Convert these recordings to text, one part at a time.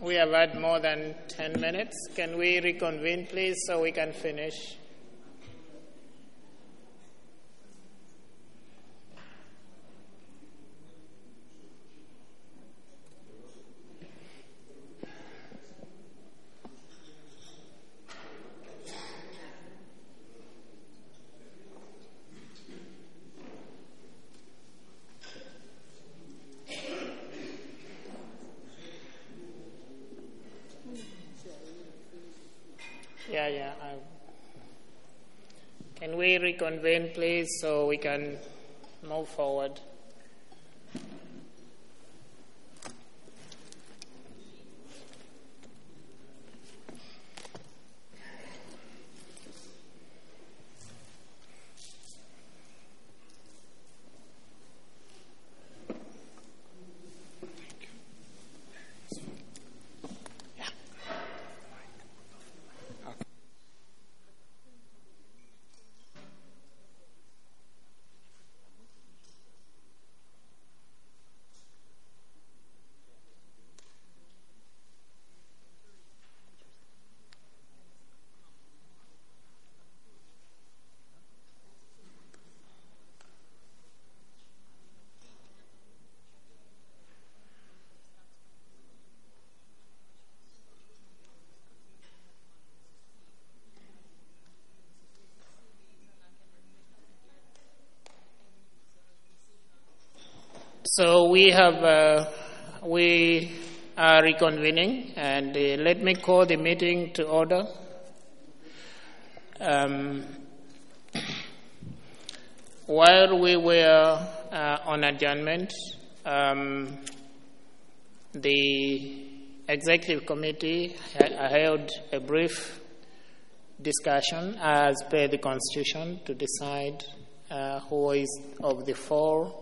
We have had more than 10 minutes. Can we reconvene, please, so we can finish? Can we reconvene, please, so we can move forward? So we are reconvening, and let me call the meeting to order. While we were on adjournment, the executive committee held a brief discussion as per the Constitution to decide who is of the four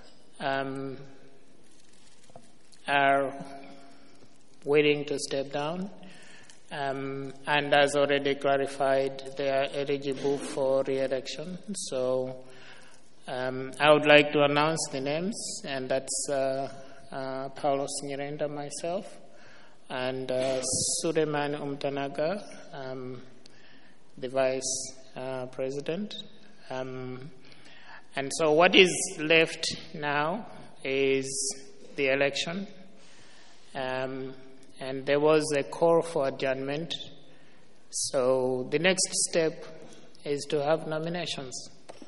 are waiting to step down, and as already clarified, they are eligible for re-election. So I would like to announce the names, and that's Paulos Nyirenda, myself, and Suleiman Umtanaga, the vice president. And so what is left now is the election. And there was a call for adjournment. So the next step is to have nominations.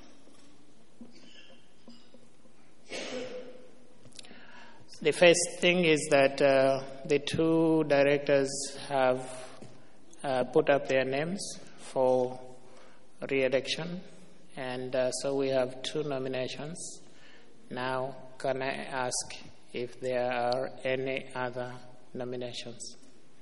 The first thing is that the two directors have put up their names for re-election. And so we have two nominations. Now, can I ask if there are any other nominations?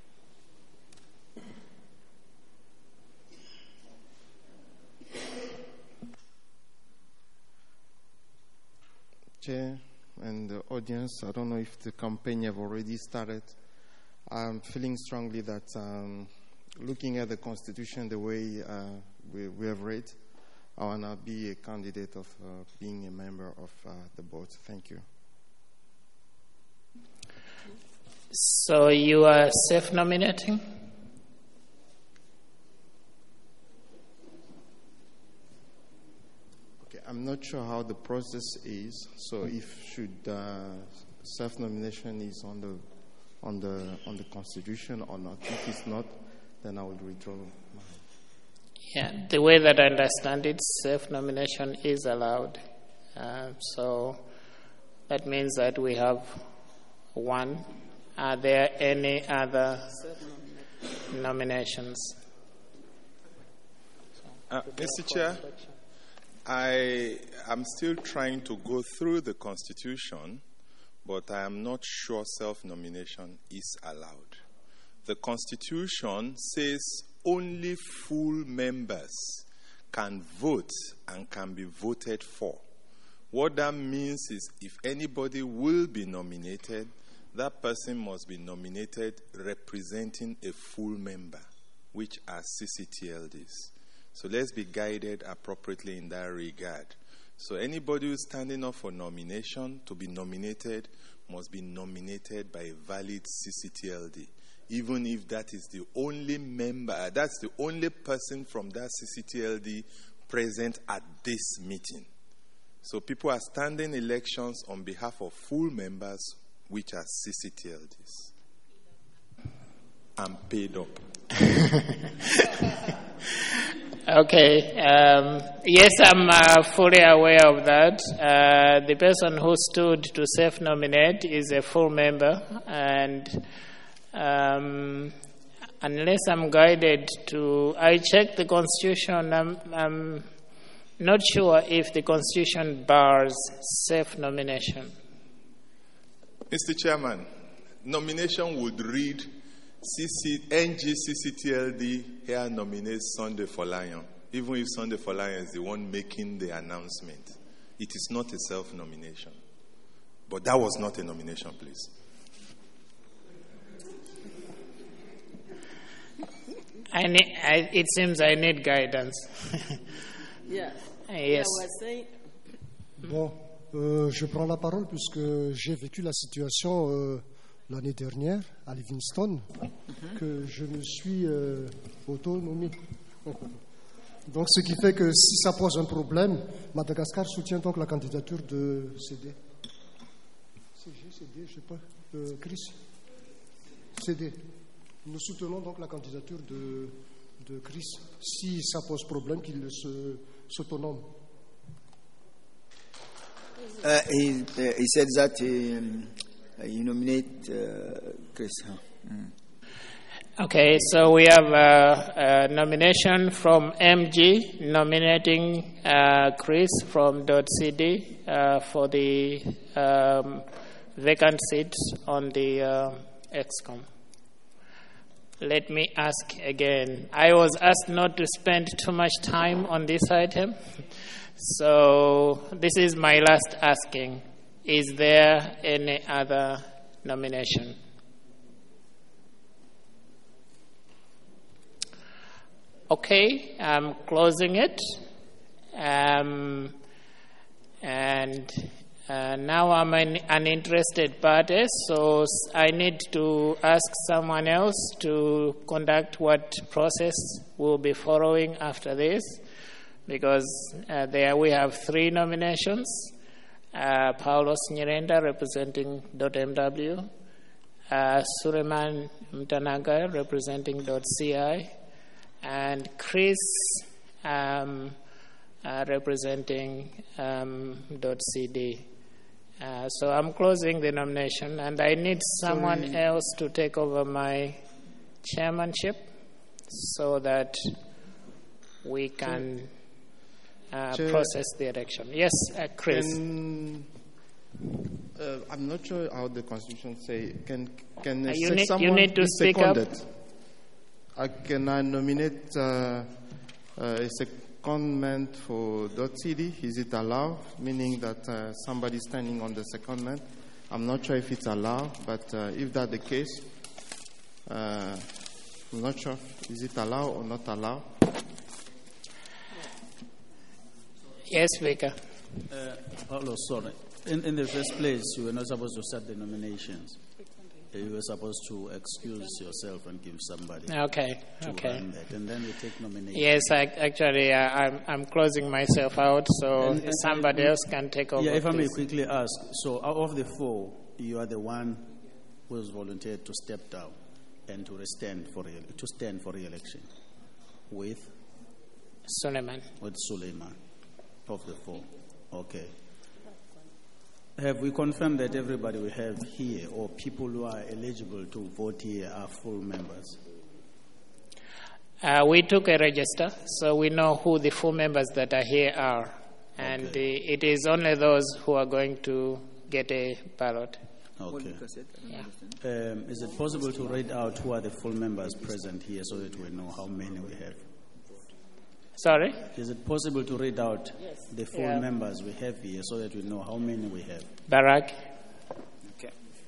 Chair and the audience, I don't know if the campaign have already started. I'm feeling strongly that looking at the Constitution the way we have read, I will not be a candidate of being a member of the board. Thank you. So you are self-nominating? Okay, I'm not sure how the process is. So if self-nomination is on the Constitution or not. If it's not, then I will withdraw. Yeah, the way that I understand it, self-nomination is allowed. So that means that we have one. Are there any other nominations? Mr. Chair, I am still trying to go through the Constitution, but I am not sure self-nomination is allowed. The Constitution says only full members can vote and can be voted for. What that means is if anybody will be nominated, that person must be nominated representing a full member, which are CCTLDs. So let's be guided appropriately in that regard. So anybody who's standing up for nomination to be nominated must be nominated by a valid CCTLD, even if that is the only member, that's the only person from that CCTLD present at this meeting. So people are standing elections on behalf of full members, which are CCTLDs. I'm paid up. Okay. Yes, I'm fully aware of that. The person who stood to self-nominate is a full member, and unless I'm guided to, I checked the Constitution. I'm not sure if the Constitution bars self-nomination. Mr. Chairman, nomination would read NGCCTLD here nominates Sunday Folayan, even if Sunday Folayan is the one making the announcement. It is not a self-nomination. But that was not a nomination, please. It seems I need guidance. Yeah. Yes. Bon, je prends la parole puisque j'ai vécu la situation l'année dernière à Livingston, que je me suis autonomé. Donc, ce qui fait que si ça pose un problème, Madagascar soutient donc la candidature de CD. CD, je sais pas, Chris. CD. Nous soutenons donc la candidature de Chris. Si ça pose problème, qu'il s'autonome. He said that you nominate Chris. Okay, so we have a nomination from MG nominating Chris from .cd for the vacant seat on the ExCom. Let me ask again. I was asked not to spend too much time on this item, so this is my last asking. Is there any other nomination? Okay, I'm closing it. Now I'm an interested party, so I need to ask someone else to conduct what process we'll be following after this, because there we have 3 nominations. Paulos Nyirenda representing .mw, Suleiman Mtanaga representing .ci, and Chris representing .cd. So I'm closing the nomination, and I need someone else to take over my chairmanship so that we can process the election. Yes, Chris. I'm not sure how the Constitution say. Can you need to speak up. Can I nominate a secondment for .cd? Is it allowed? Meaning that somebody standing on the secondment. I'm not sure if it's allowed, but if that's the case, I'm not sure. Is it allowed or not allowed? Yes, Vika. Paulo, sorry. In the first place, you were not supposed to start the nominations. You were supposed to excuse yourself and give somebody to run that, and then you take nominations. Yes, I'm closing myself out, so somebody else can take over. Yeah, if I may quickly ask, so out of the 4, you are the one who has volunteered to step down and to stand for re-election with Suleiman. With Suleiman, of the 4. Okay. Have we confirmed that everybody we have here, or people who are eligible to vote here, are full members? We took a register, so we know who the full members that are here are. And it is only those who are going to get a ballot. Okay. Is it possible to read out who are the full members present here so that we know how many we have? Sorry? Is it possible to read out the full members we have here so that we know how many we have? Barak. Okay.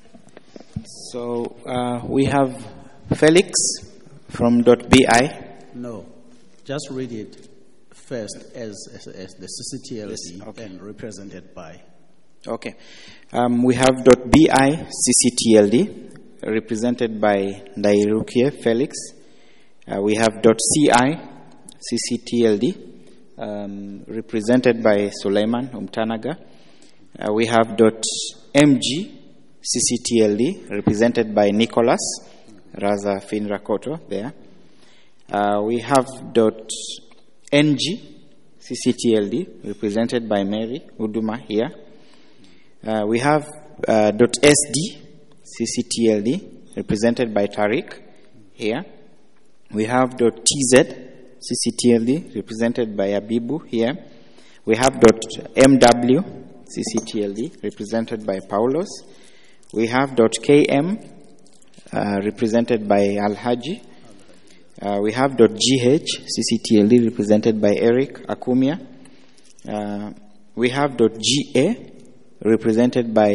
So we have Felix from .bi. No, just read it. first as the CCTLD, Yes, okay. and represented by. Okay. We have .bi CCTLD, represented by Ndairukie Felix. We have .ci CCTLD, represented by Suleiman Umtanaga. We have .mg CCTLD, represented by Nicholas Raza Finrakoto there. We have .ng CCTLD, represented by Mary Uduma here. We have .sd CCTLD, represented by Tariq here. We have .tz CCTLD, represented by Abibu here. We have .mw CCTLD, represented by Paulos. We have .km, represented by Al-Haji. We have .gh CCTLD, represented by Eric Akumia. We have .ga, represented by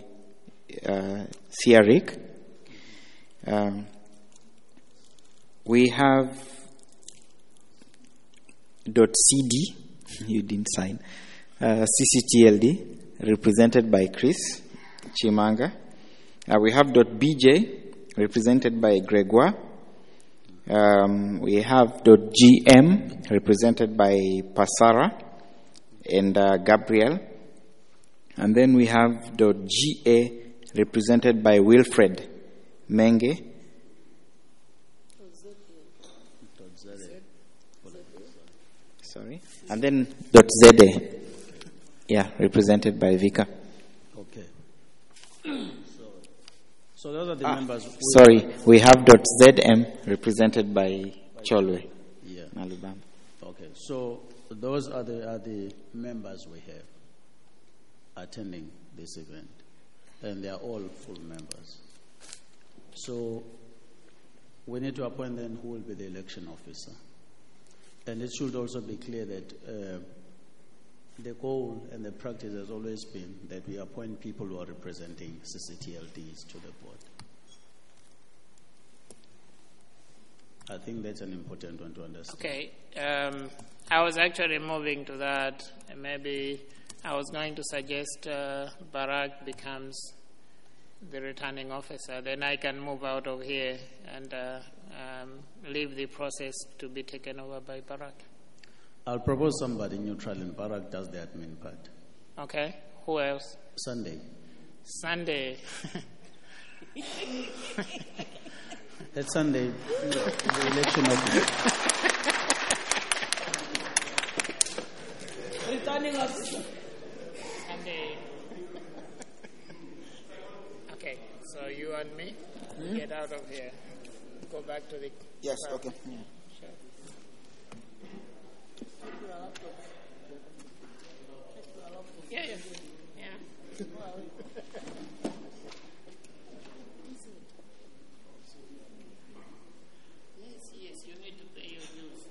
Siarik. We have .cd, you didn't sign, CCTLD, represented by Chris Chimanga. We have .bj, represented by Gregoire. We have .gm, represented by Pasara and Gabriel. And then we have .ga, represented by Wilfred Menge. Sorry. And then .za, yeah, represented by Vika. Okay. So those are the members. Sorry, we have .zm, represented by Cholwe. Yeah. Alabama. Okay. So those are the members we have attending this event, and they are all full members. So we need to appoint then who will be the election officer. And it should also be clear that the goal and the practice has always been that we appoint people who are representing CCTLDs to the board. I think that's an important one to understand. Okay. I was actually moving to that. Maybe I was going to suggest Barak becomes the returning officer. Then I can move out of here and leave the process to be taken over by Barak. I'll propose somebody neutral, and Barak does the admin part. Okay. Who else? Sunday. That's Sunday, the election officer. Returning officer. Sunday. Okay. So you and me, get out of here. Go back to the. Yes, okay. Yeah. Sure. Yeah. Yes, you need to pay your dues.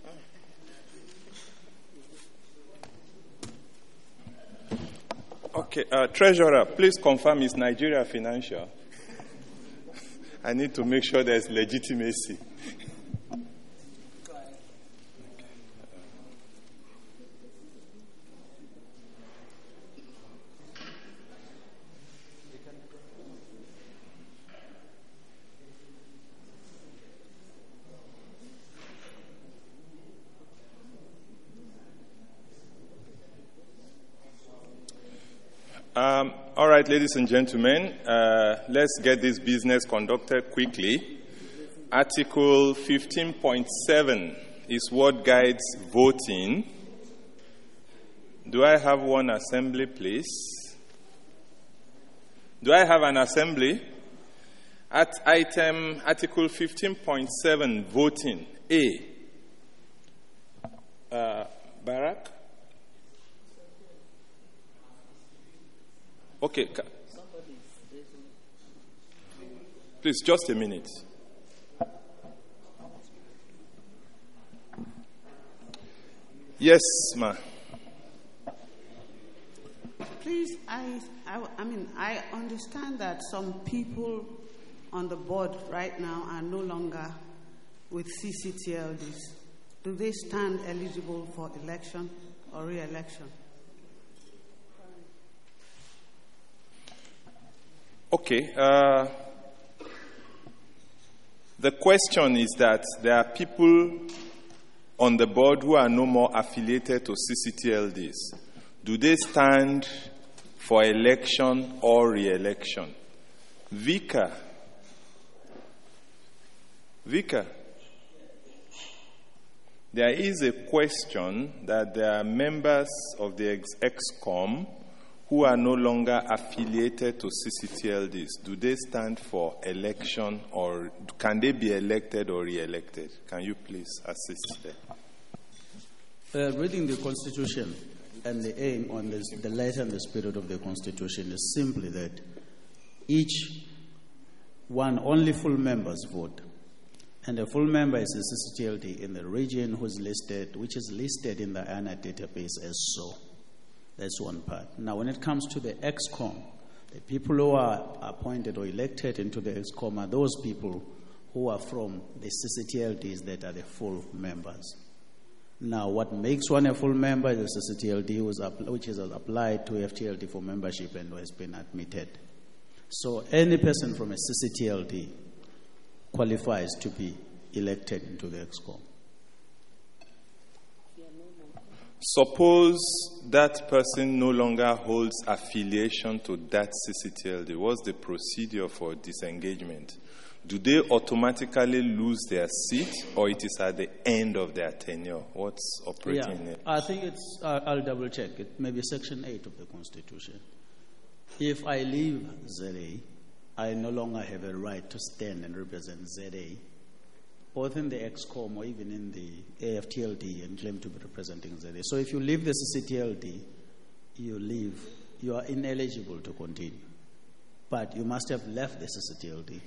Okay, Treasurer, please confirm is Nigeria Financial. I need to make sure there's legitimacy. All right, ladies and gentlemen, let's get this business conducted quickly. Article 15.7 is what guides voting. Do I have one assembly, please? Do I have an assembly? At item Article 15.7, voting. A. Barak? Okay. Please, just a minute. Yes, ma. Please, I understand that some people on the board right now are no longer with CCTLDs. do they stand eligible for election or re-election? Okay. The question is that there are people on the board who are no more affiliated to CCTLDs. Do they stand for election or re-election? Vika. There is a question that there are members of the ExCom who are no longer affiliated to CCTLDs. Do they stand for election, or can they be elected or re-elected? Can you please assist there? Reading the Constitution and the aim on the letter and the spirit of the Constitution is simply that each one, only full members vote. And a full member is a CCTLD in the region which is listed in the IANA database as so. That's one part. Now, when it comes to the ExCom, the people who are appointed or elected into the ExCom are those people who are from the CCTLDs that are the full members. Now, what makes one a full member is a CCTLD which is applied to FTLD for membership and has been admitted. So any person from a CCTLD qualifies to be elected into the ExCom. Suppose that person no longer holds affiliation to that CCTLD. What's the procedure for disengagement? Do they automatically lose their seat, or it is at the end of their tenure? What's operating there? I think it's, I'll double check. It may be Section 8 of the Constitution. If I leave ZA, I no longer have a right to stand and represent ZA, both in the ExCom or even in the AFTLD, and claim to be representing ZA. So if you leave the CCTLD, you are ineligible to continue. But you must have left the CCTLD.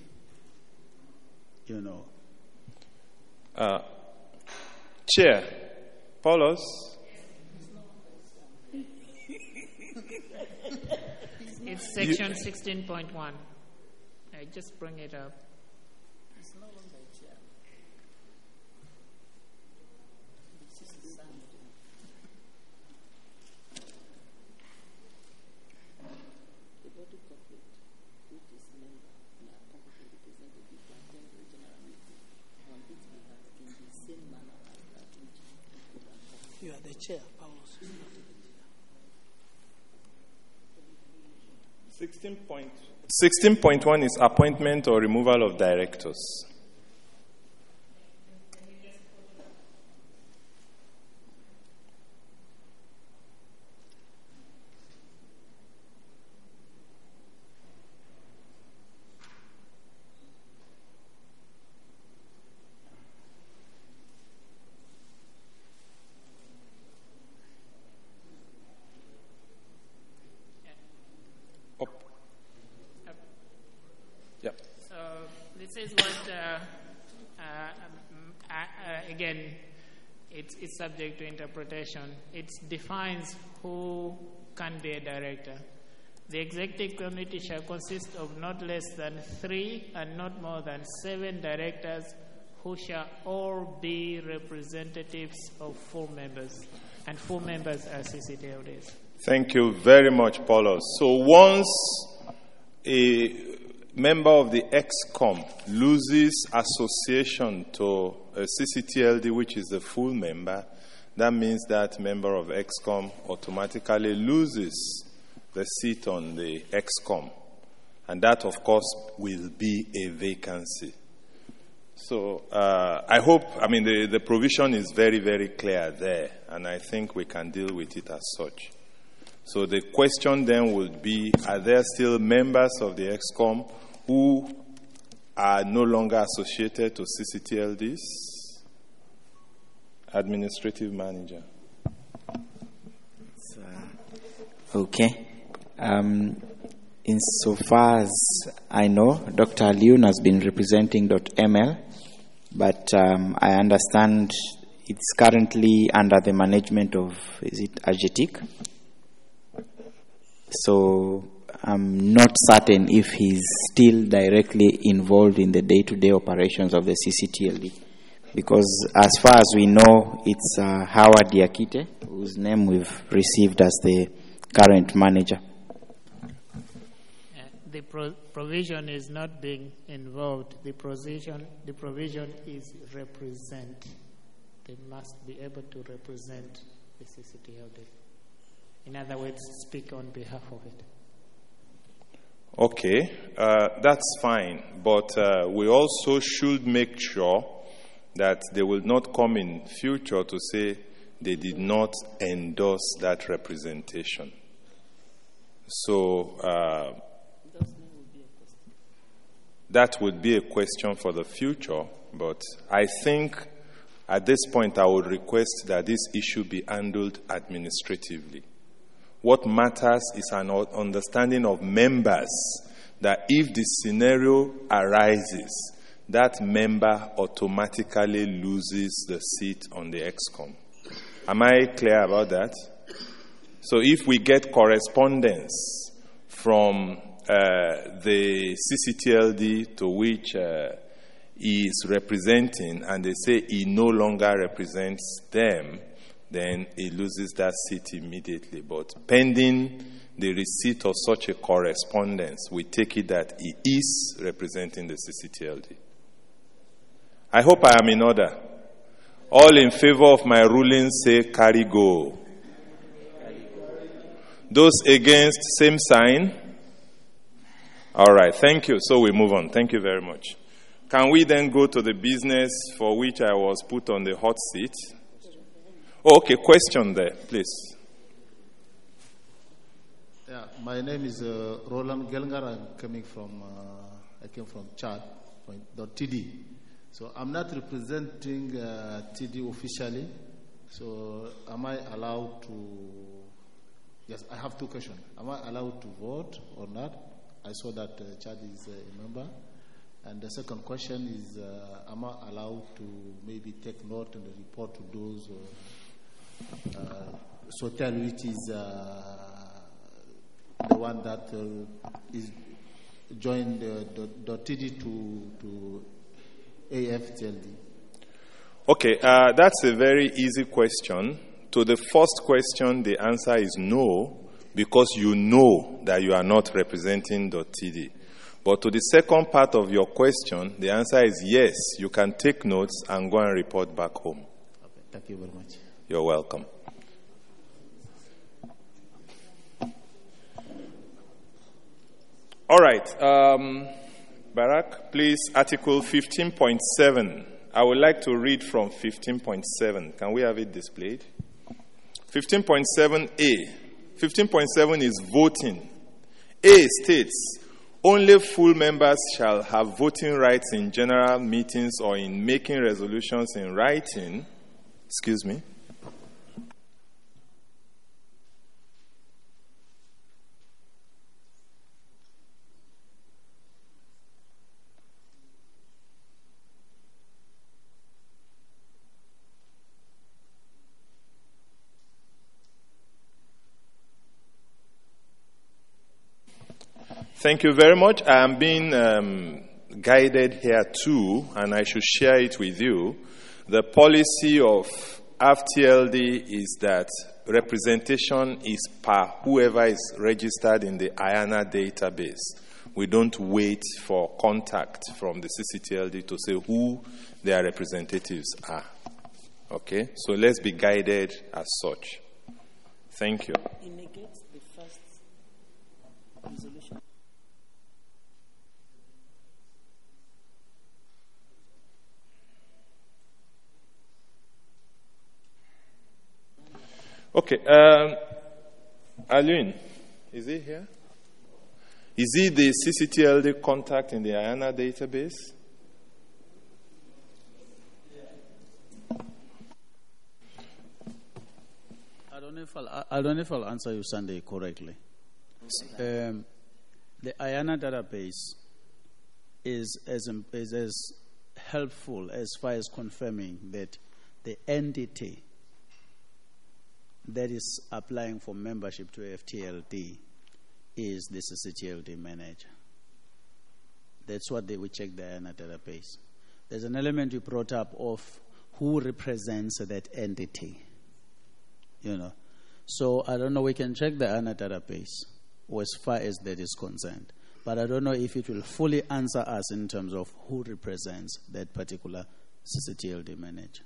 Chair, Paulos. It's section 16.1. I just bring it up. You are the chair, Paulos. 16.1 is appointment or removal of directors. This is what, again, it's subject to interpretation. It defines who can be a director. The executive committee shall consist of not less than 3 and not more than 7 directors who shall all be representatives of full members. And full members are CCTLDs. Thank you very much, Paulos. So once a member of the ExCom loses association to a CCTLD, which is a full member, that means that member of ExCom automatically loses the seat on the ExCom. And that, of course, will be a vacancy. So I hope, the provision is very, very clear there, and I think we can deal with it as such. So the question then would be, are there still members of the ExCom who are no longer associated to CCTLDs? Administrative manager. Okay. Insofar as I know, Dr. Aliun has been representing .ml, but I understand it's currently under the management of, is it Agetic? So I'm not certain if he's still directly involved in the day-to-day operations of the CCTLD. Because as far as we know, it's Howard Diakite, whose name we've received as the current manager. The provision is not being involved. The provision is represent. They must be able to represent the CCTLD. In other words, speak on behalf of it. Okay, that's fine. But we also should make sure that they will not come in future to say they did not endorse that representation. So that would be a question for the future, but I think at this point I would request that this issue be handled administratively. What matters is an understanding of members that if the scenario arises, that member automatically loses the seat on the ExCom. Am I clear about that? So if we get correspondence from the CCTLD to which he is representing and they say he no longer represents them, then he loses that seat immediately. But pending the receipt of such a correspondence, we take it that he is representing the CCTLD. I hope I am in order. All in favor of my ruling say carry go. Those against, same sign. All right, thank you. So we move on. Thank you very much. Can we then go to the business for which I was put on the hot seat? Oh, okay, question there, please. Yeah, my name is Roland Gelgar. I came from Chad, .td. So I'm not representing TD officially. So am I allowed to? Yes, I have two questions. Am I allowed to vote or not? I saw that Chad is a member. And the second question is, am I allowed to maybe take note and report to those Sotel, which is the one that is joined the TD to AFTLD? Okay, that's a very easy question. To the first question, the answer is no, because you know that you are not representing the TD. But to the second part of your question, the answer is yes, you can take notes and go and report back home. Okay, thank you very much. You're welcome. All right. Barak, please, Article 15.7. I would like to read from 15.7. Can we have it displayed? 15.7a. 15.7 is voting. A states, only full members shall have voting rights in general meetings or in making resolutions in writing. Excuse me. Thank you very much. I am being guided here too, and I should share it with you. The policy of AFTLD is that representation is per whoever is registered in the IANA database. We don't wait for contact from the CCTLD to say who their representatives are. Okay? So let's be guided as such. Thank you. It negates the first resolution. Okay, Alun, is he here? Is he the CCTLD contact in the IANA database? I don't know if I'll answer you, Sunday, correctly. The IANA database is as helpful as far as confirming that the entity that is applying for membership to FTLD is the CCTLD manager. That's what we check the IANA database. there's an element you brought up of who represents that entity. So I don't know, we can check the ANA database as far as that is concerned. But I don't know if it will fully answer us in terms of who represents that particular CCTLD manager.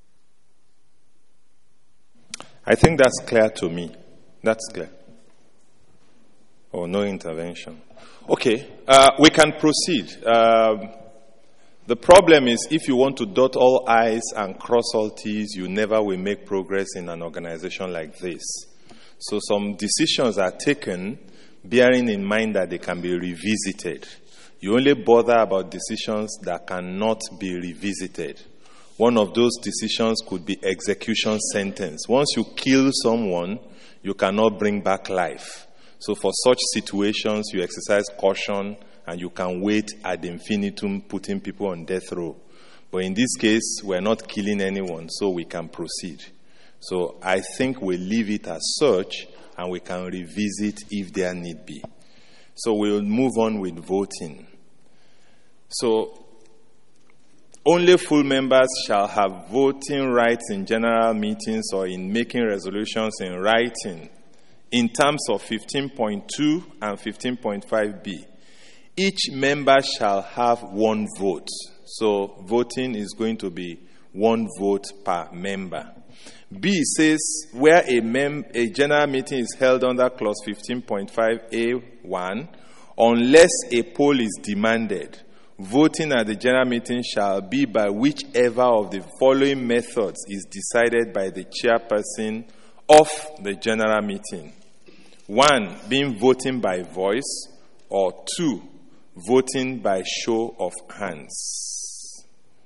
I think that's clear to me. That's clear. Or no intervention. Okay, we can proceed. The problem is if you want to dot all I's and cross all T's, you never will make progress in an organization like this. So some decisions are taken bearing in mind that they can be revisited. You only bother about decisions that cannot be revisited. One of those decisions could be execution sentence. Once you kill someone, you cannot bring back life. So for such situations, you exercise caution and you can wait ad infinitum, putting people on death row. But in this case, we're not killing anyone, so we can proceed. So I think we'll leave it as such and we can revisit if there need be. So we'll move on with voting. So only full members shall have voting rights in general meetings or in making resolutions in writing in terms of 15.2 and 15.5b. Each member shall have one vote. So voting is going to be one vote per member. B says where a general meeting is held under clause 15.5a1, unless a poll is demanded, voting at the general meeting shall be by whichever of the following methods is decided by the chairperson of the general meeting. 1, being voting by voice, or 2, voting by show of hands.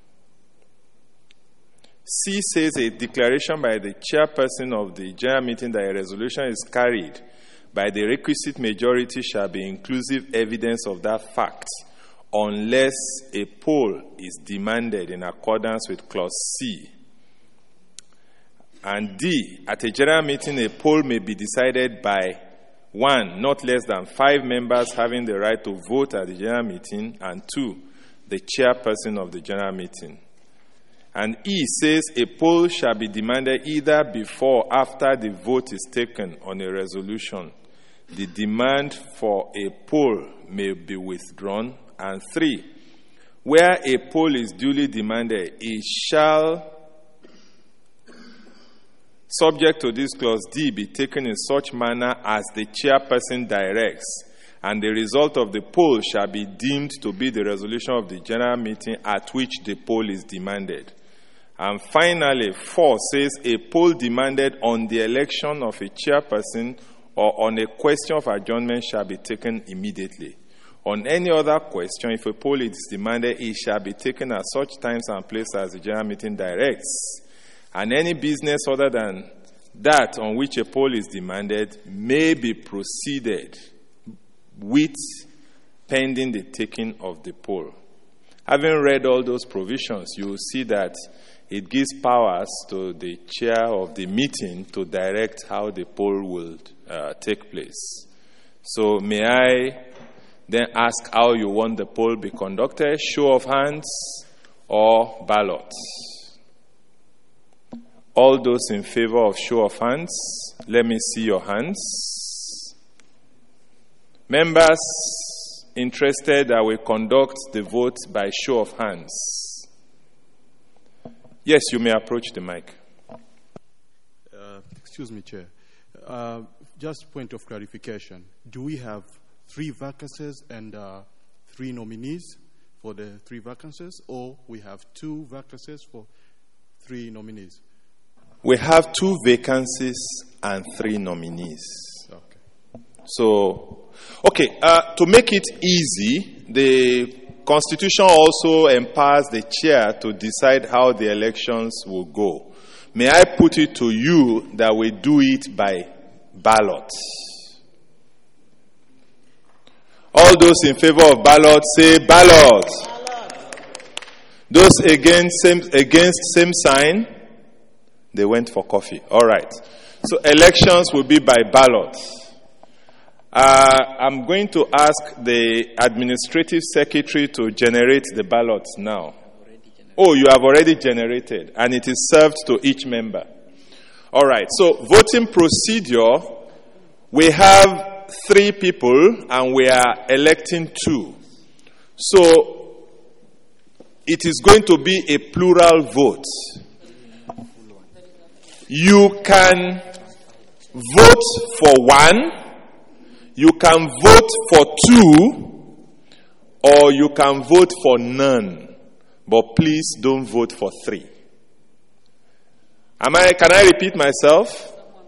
C says a declaration by the chairperson of the general meeting that a resolution is carried by the requisite majority shall be inclusive evidence of that fact, unless a poll is demanded in accordance with clause C. And D, at a general meeting, a poll may be decided by 1, not less than 5 members having the right to vote at the general meeting, and 2, the chairperson of the general meeting. And E says a poll shall be demanded either before or after the vote is taken on a resolution. The demand for a poll may be withdrawn. And 3, where a poll is duly demanded, it shall, subject to this clause D, be taken in such manner as the chairperson directs, and the result of the poll shall be deemed to be the resolution of the general meeting at which the poll is demanded. And finally, 4 says a poll demanded on the election of a chairperson or on a question of adjournment shall be taken immediately. On any other question, if a poll is demanded, it shall be taken at such times and places as the general meeting directs. And any business other than that on which a poll is demanded may be proceeded with pending the taking of the poll. Having read all those provisions, you will see that it gives powers to the chair of the meeting to direct how the poll will take place. So may I then ask how you want the poll be conducted, show of hands or ballot? All those in favor of show of hands, let me see your hands. Members interested that we conduct the vote by show of hands. Yes, you may approach the mic. Excuse me, Chair. Just point of clarification. Do we have 3 vacancies and 3 nominees for the 3 vacancies, or we have 2 vacancies for 3 nominees? We have 2 vacancies and 3 nominees. Okay. So, to make it easy, the Constitution also empowers the chair to decide how the elections will go. May I put it to you that we do it by ballot? All those in favor of ballot say ballot. Those against same sign. They went for coffee. All right. So elections will be by ballot. I'm going to ask the administrative secretary to generate the ballots now. Oh, you have already generated, and it is served to each member. All right, so voting procedure, we have 3 people, and we are electing 2. So, it is going to be a plural vote. You can vote for 1, you can vote for 2, or you can vote for none. But please don't vote for 3. Can I repeat myself?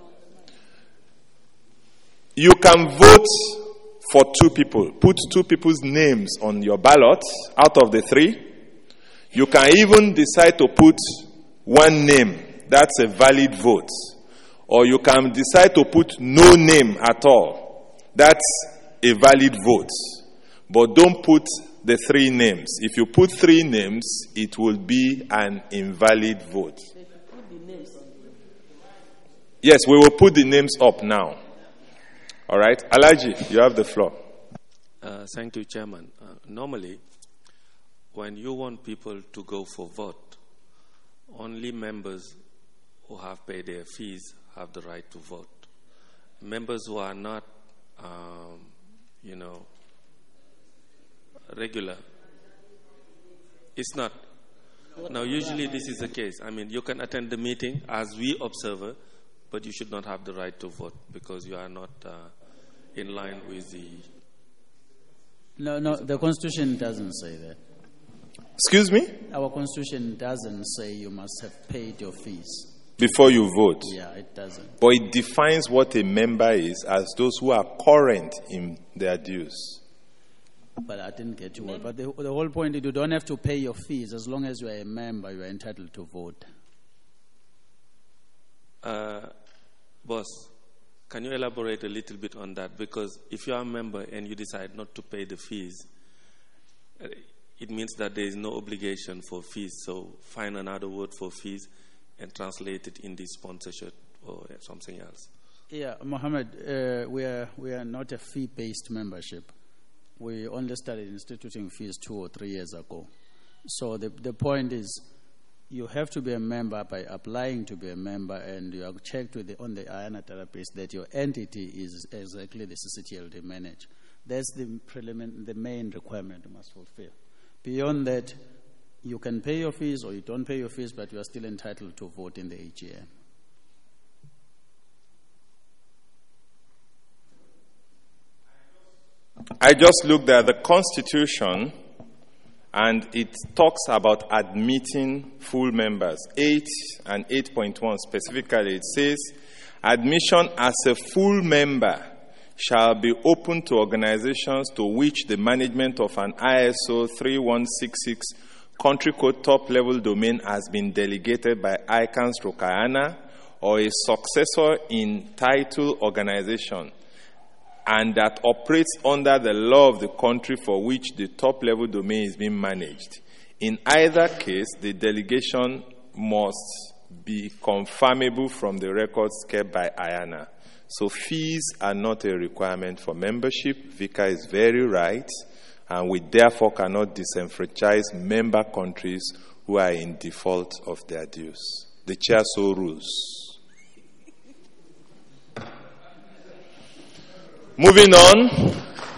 You can vote for 2 people. Put 2 people's names on your ballot out of the 3. You can even decide to put 1 name. That's a valid vote. Or you can decide to put no name at all. That's a valid vote. But don't put the 3 names. If you put 3 names, it will be an invalid vote. Yes, we will put the names up now. All right. Alaji, you have the floor. Thank you, Chairman. Normally, when you want people to go for vote, only members who have paid their fees have the right to vote. Members who are not, regular, it's not. Now, usually this is the case. I mean, you can attend the meeting as we observer, but you should not have the right to vote because you are not in line with the... No, the Constitution doesn't say that. Excuse me? Our Constitution doesn't say you must have paid your fees. Before you vote? Yeah, it doesn't. But it defines what a member is as those who are current in their dues. But I didn't get you. But the whole point is you don't have to pay your fees. As long as you are a member, you are entitled to vote. Boss, can you elaborate a little bit on that? Because if you are a member and you decide not to pay the fees, it means that there is no obligation for fees. So find another word for fees and translate it in the sponsorship or something else. Yeah, Mohammed, we are not a fee-based membership. We only started instituting fees 2 or 3 years ago. So the point is, you have to be a member by applying to be a member, and you have checked on the IANA database that your entity is exactly the CCTLD manage. That's the main requirement you must fulfill. Beyond that, you can pay your fees or you don't pay your fees, but you are still entitled to vote in the AGM. I just looked at the Constitution, and it talks about admitting full members. 8 and 8.1 specifically, it says, admission as a full member shall be open to organizations to which the management of an ISO 3166 country code top-level domain has been delegated by ICANN/IANA or a successor in title organization, and that operates under the law of the country for which the top-level domain is being managed. In either case, the delegation must be confirmable from the records kept by IANA. So fees are not a requirement for membership. Vika is very right, and we therefore cannot disenfranchise member countries who are in default of their dues. The chair so rules. Moving on,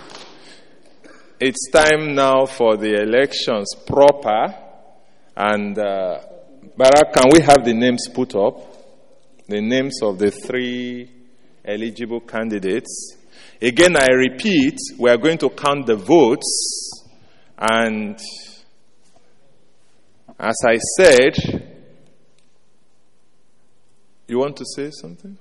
it's time now for the elections proper. And Barak, can we have the names put up? The names of the 3 eligible candidates. Again, I repeat, we are going to count the votes. And as I said, you want to say something?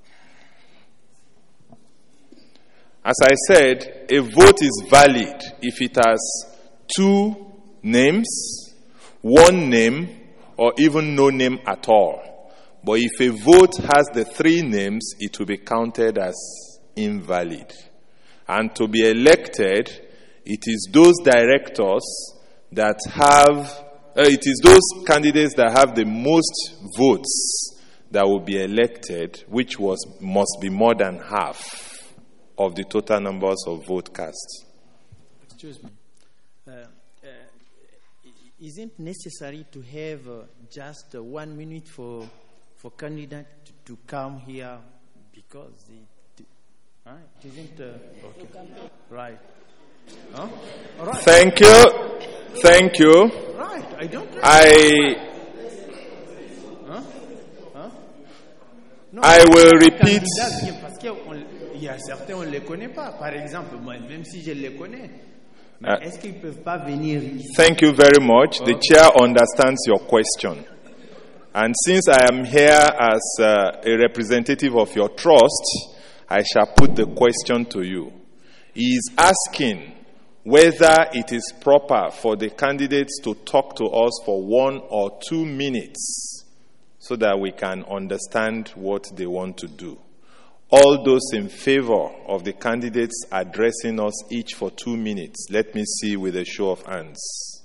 As I said, a vote is valid if it has 2 names, 1 name, or even no name at all. But if a vote has the 3 names, it will be counted as invalid. And to be elected, it is those directors that have, it is those candidates that have the most votes that will be elected, which must be more than half of the total numbers of vote cast. Excuse me. isn't necessary to have just 1 minute for candidate to come here because it isn't okay. Right. Huh? All right. Thank you. Right. I don't. Non, I will repeat. Parce qu'il y a certains on ne les connaît pas. Par exemple, moi, même si je les connais, mais est-ce qu'ils peuvent pas venir ici? Thank you very much. The chair understands your question. And since I am here as a representative of your trust, I shall put the question to you. He is asking whether it is proper for the candidates to talk to us for 1 or 2 minutes so that we can understand what they want to do. All those in favor of the candidates addressing us each for 2 minutes, let me see with a show of hands.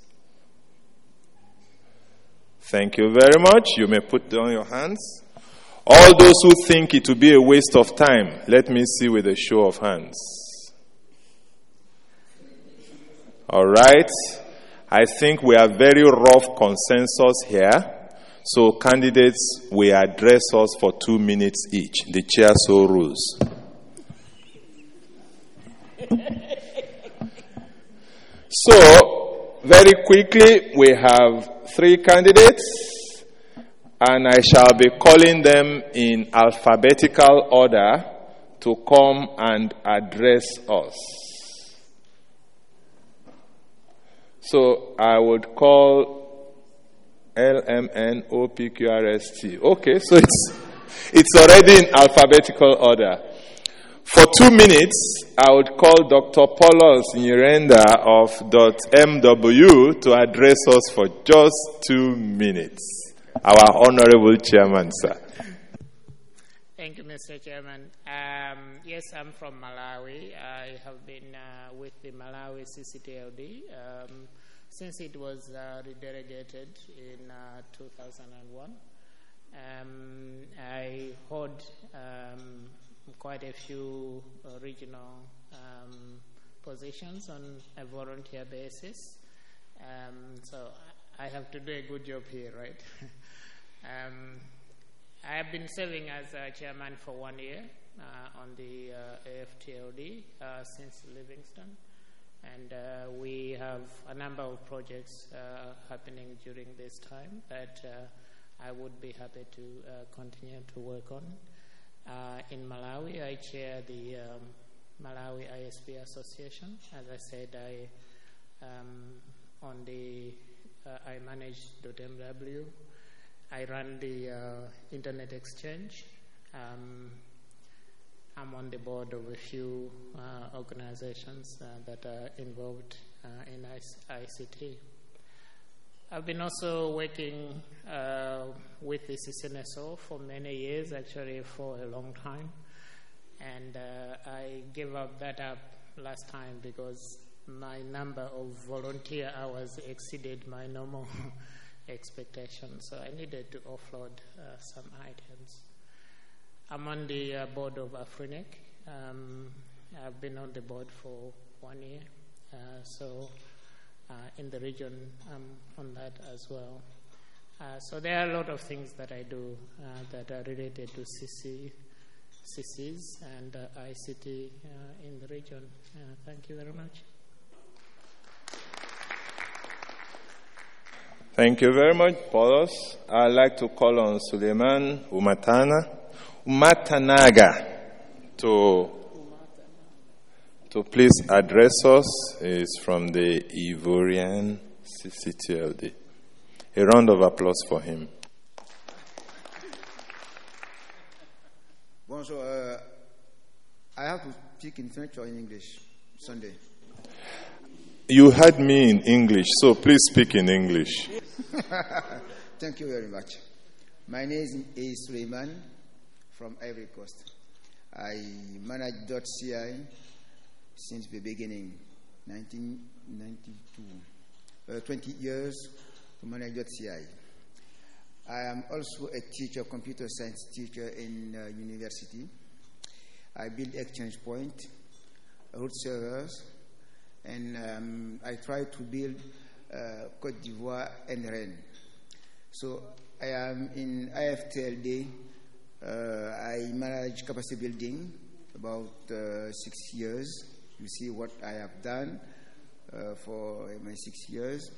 Thank you very much. You may put down your hands. All those who think it will be a waste of time, let me see with a show of hands. All right. I think we have very rough consensus here. So candidates will address us for 2 minutes each. The chair so rules. So, very quickly, we have 3 candidates, and I shall be calling them in alphabetical order to come and address us. So, I would call LMNOPQRST. Okay, so it's already in alphabetical order. For 2 minutes, I would call Dr. Paulos Nyirenda of .MW to address us for just 2 minutes. Our honorable chairman, sir. Thank you, Mr. Chairman. Yes, I'm from Malawi. I have been with the Malawi CCTLD since it was redelegated in 2001. I hold quite a few regional positions on a volunteer basis. So I have to do a good job here, right? I have been serving as chairman for 1 year on the AFTLD since Livingston. And we have a number of projects happening during this time that I would be happy to continue to work on. In Malawi, I chair the Malawi ISP Association. As I said, I manage .mw. I run the Internet Exchange. I'm on the board of a few organizations that are involved in ICT. I've been also working with the CCNSO for many years, actually for a long time. And I gave that up last time because my number of volunteer hours exceeded my normal expectations. So I needed to offload some items. I'm on the board of Afrinic. I've been on the board for 1 year. In the region, I'm on that as well. So there are a lot of things that I do that are related to CCs and ICT in the region. Thank you very much. Thank you very much, Paulos. I'd like to call on Suleiman Umatanaga to please address us. Is from the Ivorian CCTLD. A round of applause for him. Bonjour. I have to speak in French or in English Sunday. You heard me in English, so please speak in English. Thank you very much. My name is Suleiman from Ivory Coast. I manage .ci since the beginning, 1992. 20 years to manage .ci. I am also a teacher, computer science teacher in university. I build exchange point, root servers, and I try to build Côte d'Ivoire, and Rennes. So I am in IFTLD. I manage capacity building about 6 years. You see what I have done for my 6 years.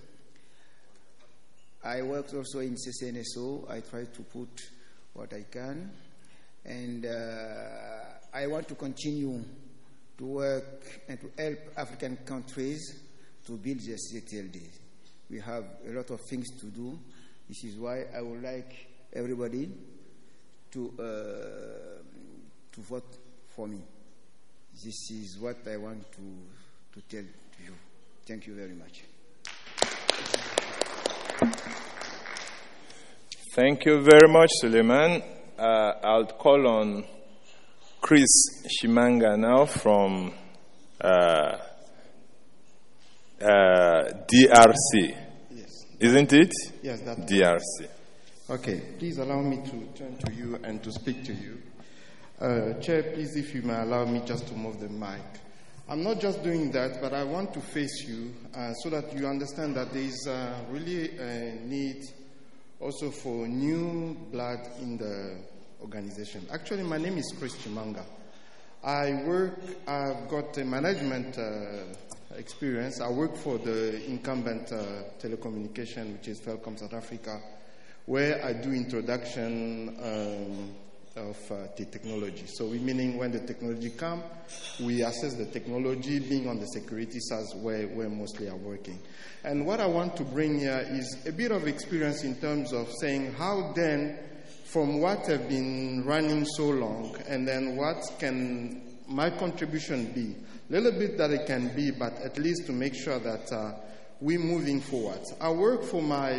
I worked also in CCNSO. I try to put what I can. And I want to continue to work and to help African countries to build their CTLD. We have a lot of things to do. This is why I would like everybody to vote for me. This is what I want to tell you. Thank you very much. Thank you very much, Suleiman. I'll call on Chris Shimanga now from DRC. Yes. Isn't it? Yes, that's DRC. Okay, please allow me to turn to you and to speak to you. Chair, please, if you may allow me just to move the mic. I'm not just doing that, but I want to face you so that you understand that there is really a need also for new blood in the organization. Actually, my name is Chris Chimanga. I've got a management experience. I work for the incumbent telecommunication, which is Felcom South Africa, where I do introduction of the technology. So meaning when the technology comes, we assess the technology, being on the security side where mostly are working. And what I want to bring here is a bit of experience in terms of saying how then, from what have been running so long, and then what can my contribution be? A little bit that it can be, but at least to make sure that we're moving forward. I work for my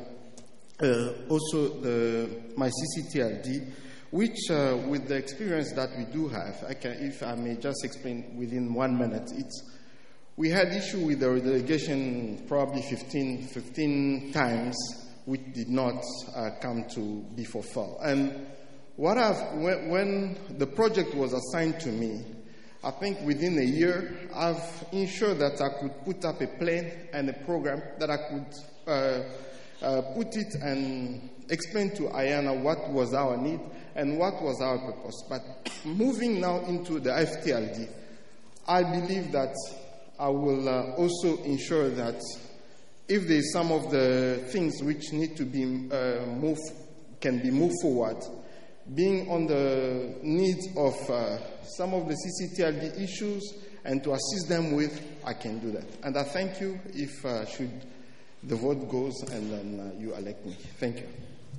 my CCTLD, which with the experience that we do have, if I may just explain within 1 minute, we had issue with the relegation probably 15 times, which did not come to be fulfilled. And when the project was assigned to me, I think within a year, I've ensured that I could put up a plan and a program that I could put it and explain to Ayana what was our need and what was our purpose. But moving now into the FTLD, I believe that I will also ensure that if there's some of the things which need to be can be moved forward, being on the needs of some of the CCTLD issues and to assist them with, I can do that. And I thank you if should the vote goes and then you elect me. Thank you.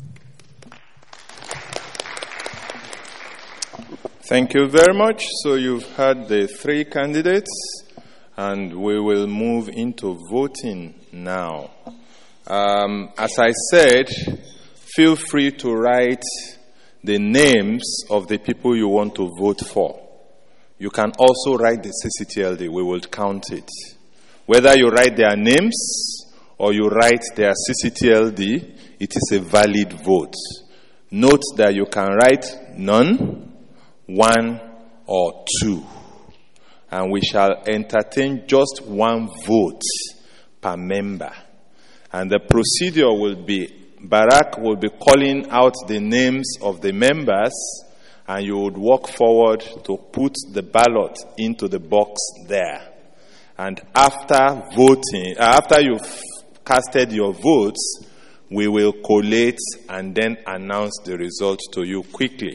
Thank you very much. So you've had the 3 candidates, and we will move into voting now. As I said, feel free to write the names of the people you want to vote for. You can also write the CCTLD. We will count it. Whether you write their names or you write their CCTLD, it is a valid vote. Note that you can write none, 1, or 2. And we shall entertain just 1 vote per member. And the procedure will be, Barak will be calling out the names of the members, and you would walk forward to put the ballot into the box there. And after voting, after you've casted your votes, we will collate and then announce the result to you quickly.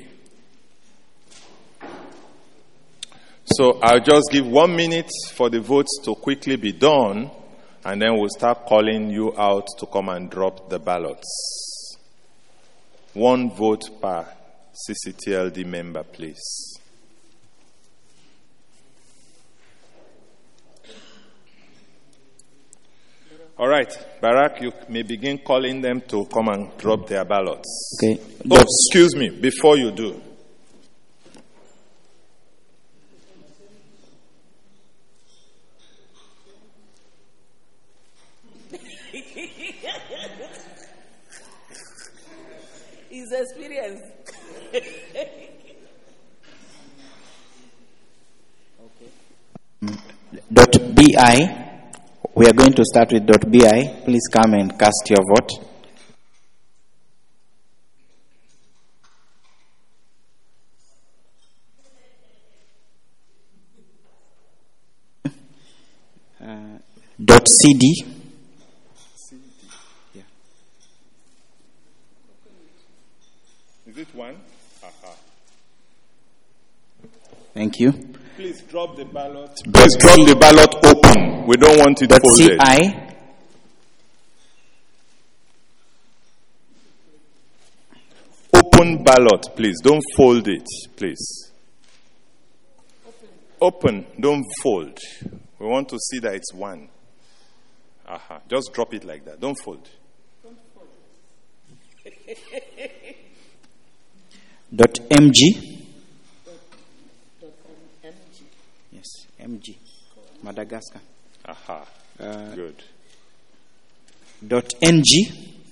So I'll just give 1 minute for the votes to quickly be done, and then we'll start calling you out to come and drop the ballots. 1 vote per CCTLD member, please. All right, Barak, you may begin calling them to come and drop their ballots. Okay. Oh, excuse me, before you do. His experience. .bi We are going to start with .bi. Please come and cast your vote. .cd. Yeah. Is it one? Aha. Thank you. Please drop the ballot. Please drop the ballot open. We don't want it folded. .ci. Open ballot, please. Don't fold it, please. Open. Don't fold. We want to see that it's one. Aha. Just drop it like that. Don't fold. .mg. Yes, MG. Madagascar. Aha. Good. .ng.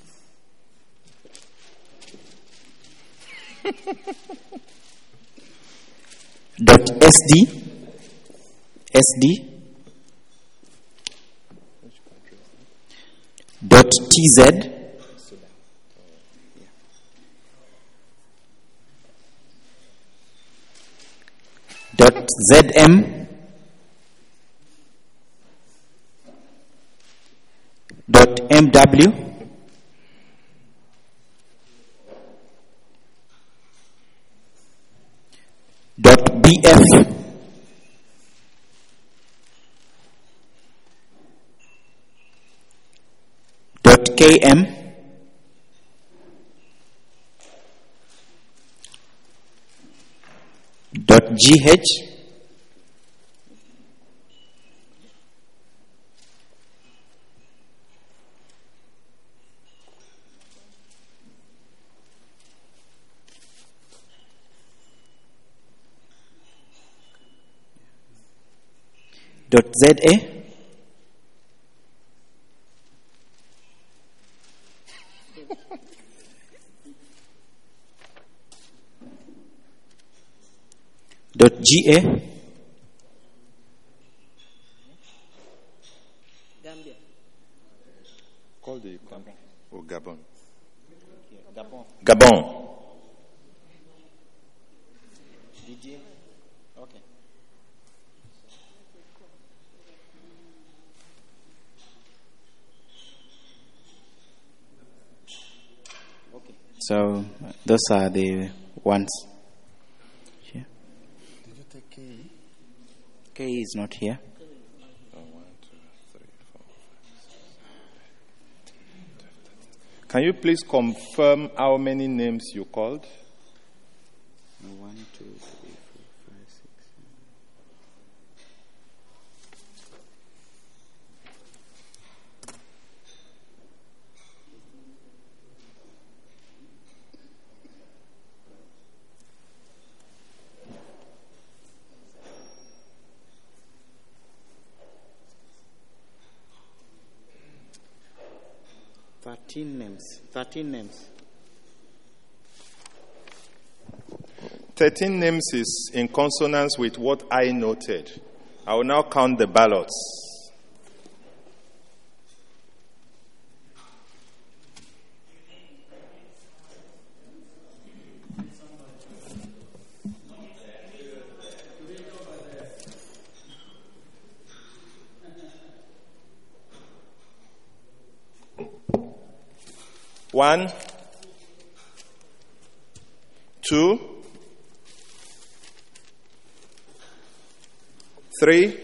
.sd. SD. .tz. .zm. .mw. .bf. .km. .gh. .za. .ga. Gambia. Call the country. Oh, Gabon. Gabon. Gabon. DG. Okay. So those are the ones. Here. Did you take K? K is not here. 1, 2, 3, 4, 5, 6, 7, 8, 9, 10, 11. Can you please confirm how many names you called? 1, 2, 3, 4, 5, 6. Names. 13 names. 13 names is in consonance with what I noted. I will now count the ballots. One, 2, 3,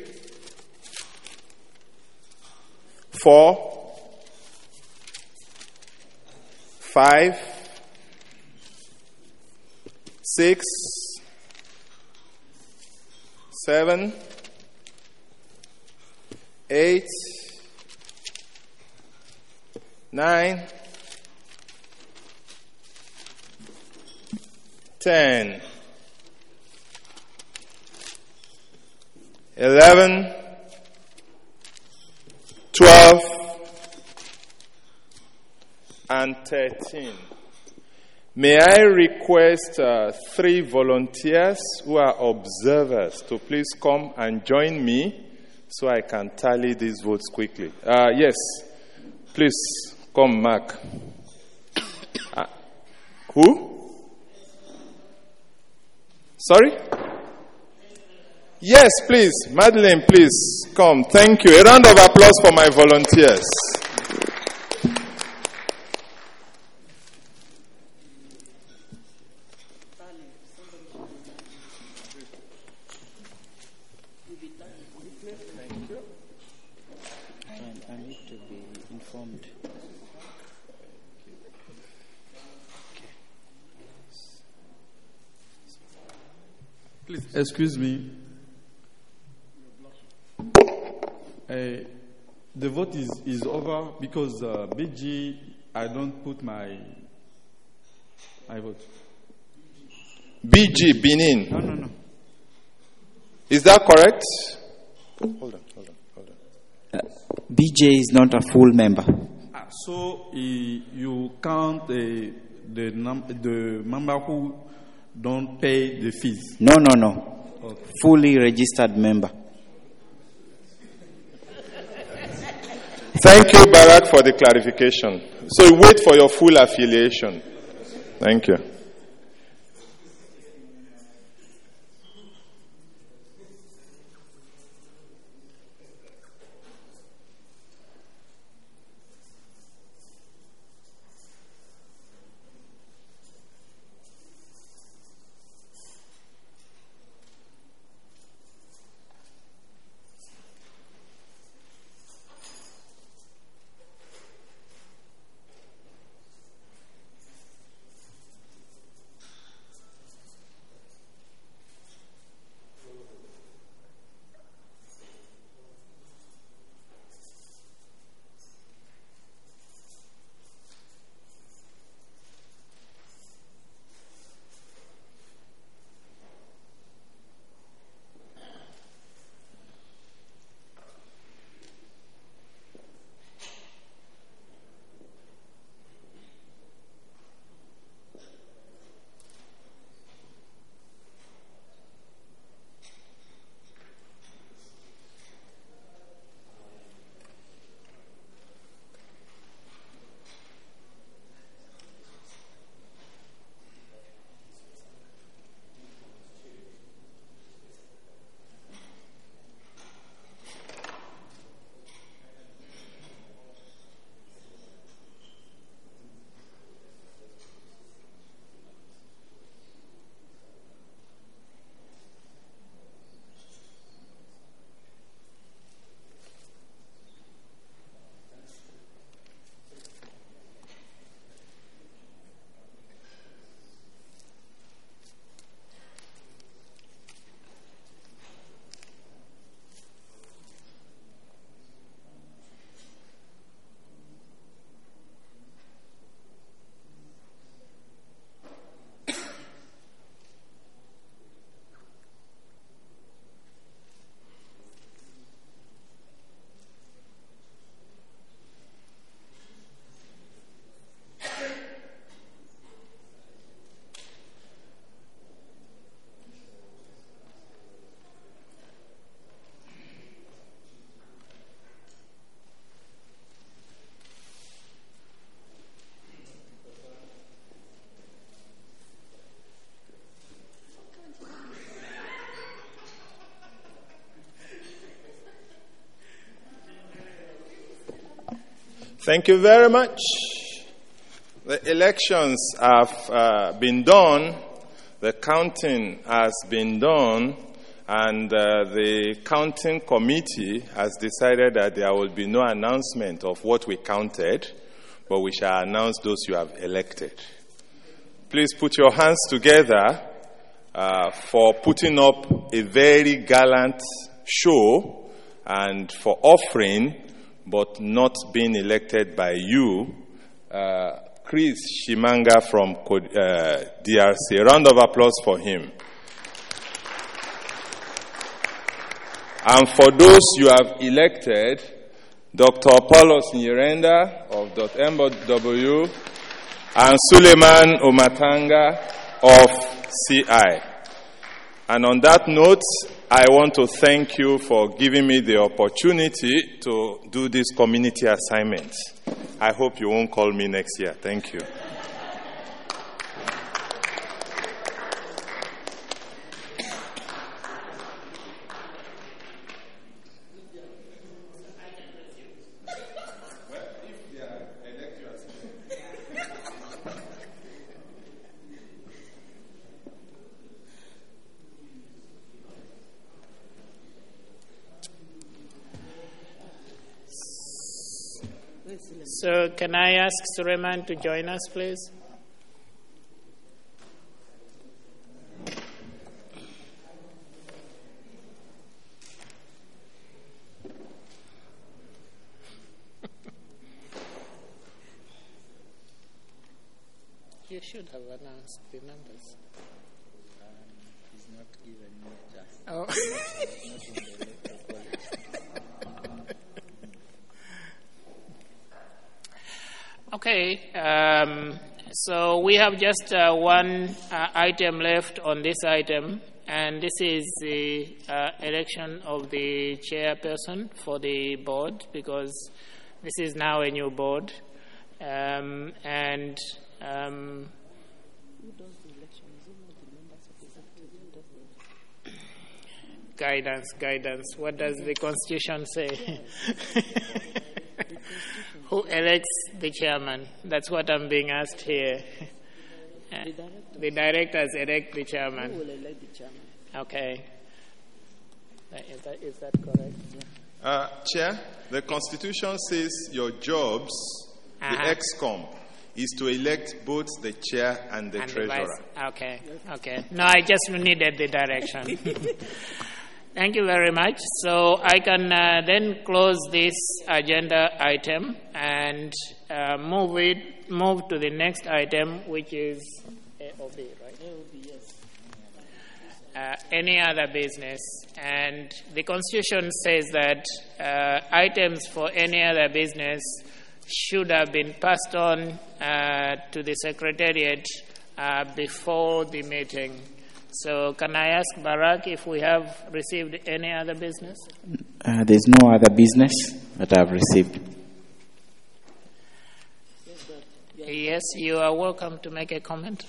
4, 5, 6, 7, 8, 9, 10, 11, 12, and 13. May I request 3 volunteers who are observers to please come and join me so I can tally these votes quickly. Yes, please come, Mark. Who? Sorry? Yes, please. Madeleine, please come. Thank you. A round of applause for my volunteers. I need to be informed. Please, excuse me. The vote is over because BG, I don't put my vote. BG, Benin. No. Is that correct? Hold on. BJ is not a full member. So you count the member who don't pay the fees? No. Okay. Fully registered member. Thank you, Barack, for the clarification. So you wait for your full affiliation. Thank you. Thank you very much. The elections have been done, the counting has been done, and the counting committee has decided that there will be no announcement of what we counted, but we shall announce those you have elected. Please put your hands together for putting up a very gallant show and for offering but not being elected by you, Chris Shimanga from DRC. A round of applause for him. And for those you have elected, Dr. Apollos Nyirenda of .MW and Suleiman Omatanga of CI. And on that note, I want to thank you for giving me the opportunity to do this community assignment. I hope you won't call me next year. Thank you. So can I ask Suleiman to join us, please? You should have announced the numbers. He's not given me just. Oh. Okay, so we have just one item left on this item, and this is the election of the chairperson for the board, because this is now a new board. Who does the election? Is it not the members of the executive? Guidance. What does the Constitution say? Who elects the chairman? That's what I'm being asked here. The directors elect the chairman. Who will elect the chairman? Okay. Is that correct? Yeah. Chair, the Constitution says your jobs, the ExCom, is to elect both the chair and the treasurer. Okay. No, I just needed the direction. Thank you very much. So I can then close this agenda item and move to the next item, which is AOB, right? AOB, yes. Any other business. And the Constitution says that items for any other business should have been passed on to the Secretariat before the meeting. So can I ask Barak if we have received any other business? There's no other business that I've received. Yes, you are welcome to make a comment.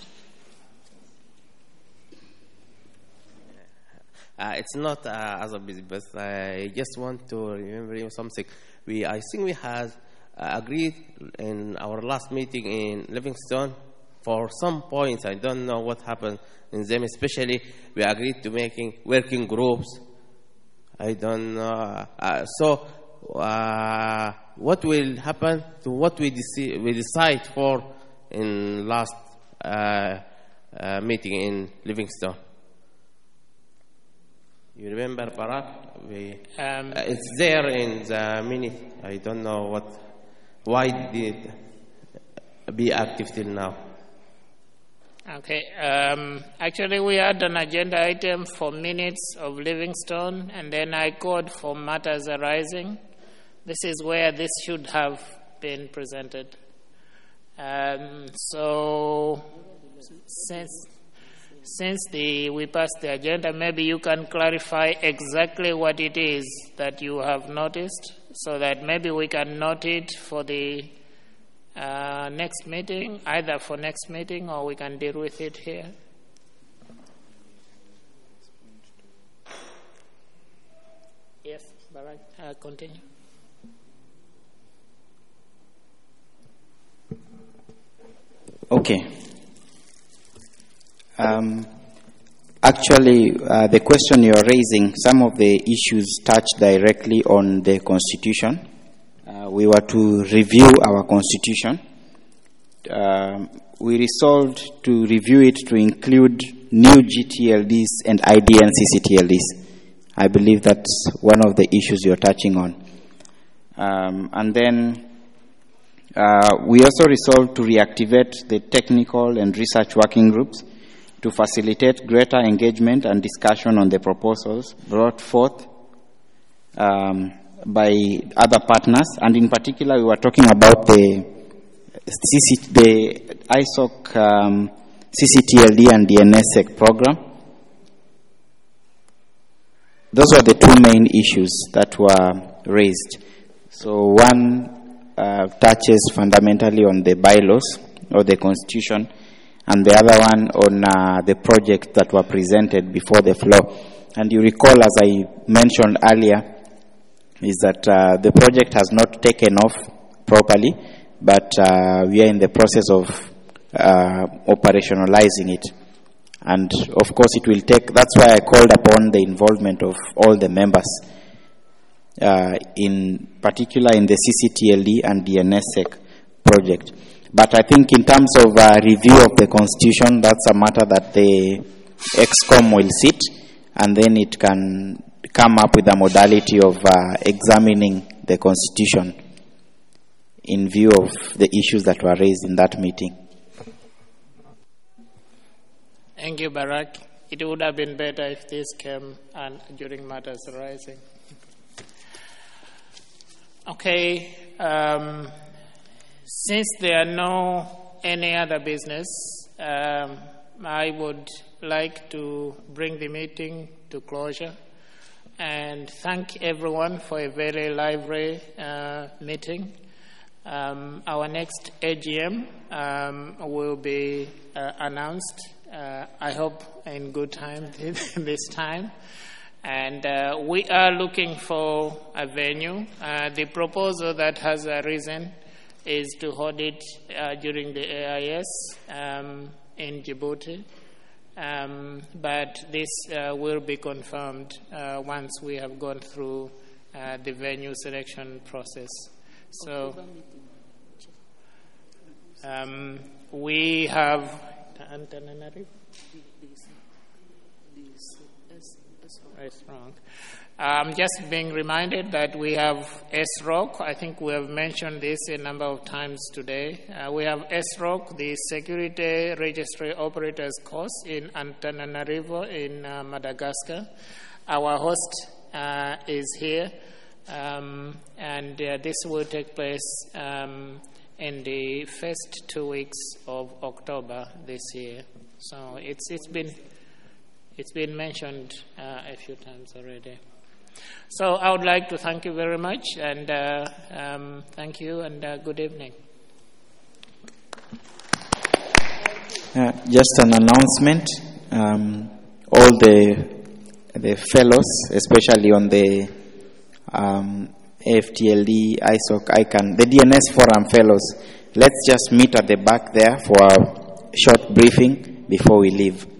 It's not as a business, but I just want to remember something. I think we had agreed in our last meeting in Livingstone for some points. I don't know what happened in them, especially we agreed to making working groups. I don't know. What will happen to what we decide for in last meeting in Livingstone? You remember, Barak? It's there in the minute. I don't know why did it be active till now. Okay. Actually, we had an agenda item for minutes of Livingstone, and then I called for matters arising. This is where this should have been presented. So, since we passed the agenda, maybe you can clarify exactly what it is that you have noticed, so that maybe we can note it for the next meeting, either for next meeting or we can deal with it here. Yes, Barak, continue. Okay. Actually, the question you're raising, some of the issues touch directly on the Constitution. We were to review our Constitution. We resolved to review it to include new GTLDs and IDN CCTLDs. I believe that's one of the issues you're touching on. And then we also resolved to reactivate the technical and research working groups to facilitate greater engagement and discussion on the proposals brought forth by other partners. And in particular, we were talking about the ISOC CCTLD and the NSEC program. those were the two main issues that were raised. So one touches fundamentally on the bylaws or the constitution, and the other one on the project that were presented before the floor. And you recall, as I mentioned earlier, is that the project has not taken off properly, but we are in the process of operationalizing it. And of course it will take, that's why I called upon the involvement of all the members, in particular in the CCTLD and the NSEC project. But I think in terms of review of the constitution, that's a matter that the ExCom will sit, and then it can come up with a modality of examining the constitution in view of the issues that were raised in that meeting. Thank you, Barack. It would have been better if this came during matters arising. Okay. Since there are no any other business, I would like to bring the meeting to closure and thank everyone for a very lively meeting. Our next AGM will be announced, I hope in good time this time. And we are looking for a venue. The proposal that has arisen is to hold it during the AIS in Djibouti. But this will be confirmed once we have gone through the venue selection process. So we have I'm just being reminded that we have SROC. I think we have mentioned this a number of times today. We have SROC, the Security Registry Operators course in Antananarivo in Madagascar. Our host is here, and this will take place in the first 2 weeks of October this year. So it's been mentioned a few times already. So I would like to thank you very much, and thank you, and good evening. Just an announcement. All the fellows, especially on the AFTLD, ISOC, ICANN, the DNS Forum fellows, let's just meet at the back there for a short briefing before we leave.